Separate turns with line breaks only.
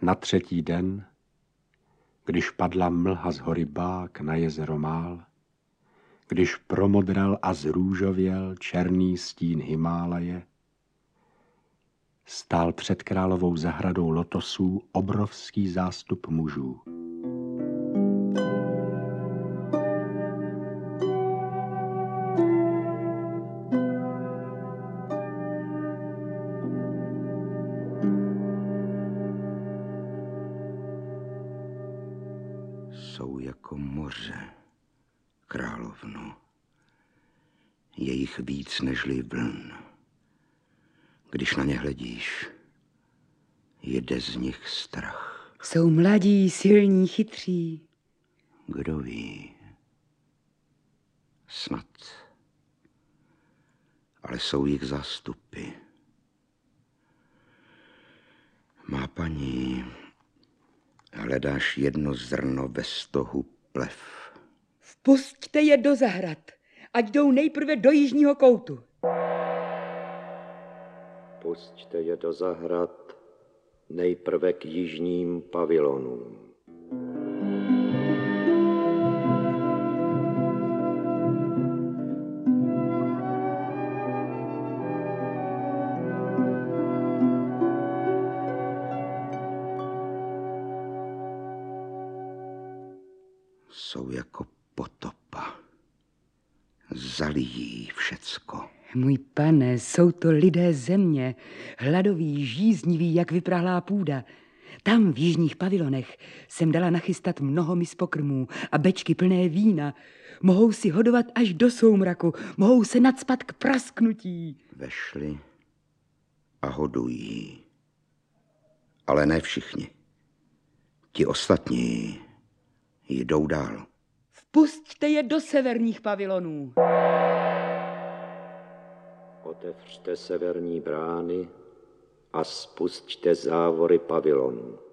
Na třetí den, když padla mlha z hory Bák na jezero Mál, když promodral a zrůžověl černý stín Himálaje, stál před královou zahradou lotosů obrovský zástup mužů.
Jsou jako moře, královno. Je jich víc nežli vln. Když na ně hledíš, jde z nich strach.
Jsou mladí, silní, chytří.
Kdo ví? Snad. Ale jsou jich zástupy. Má paní, hledáš jedno zrno ve stohu plev.
Vpusťte je do zahrad, ať jdou nejprve do jižního koutu.
Pusťte je do zahrad, nejprve k jižním pavilonům.
Jsou jako potopa. Zalijí všecko.
Můj pane, jsou to lidé země, hladoví, žízniví, jak vyprahlá půda. Tam v jižních pavilonech jsem dala nachystat mnoho mis pokrmů a bečky plné vína. Mohou si hodovat až do soumraku, mohou se nacpat k prasknutí.
Vešli a hodují. Ale ne všichni. Ti ostatní jdou dál.
Vpusťte je do severních pavilonů.
Otevřte severní brány a spusťte závory pavilonů.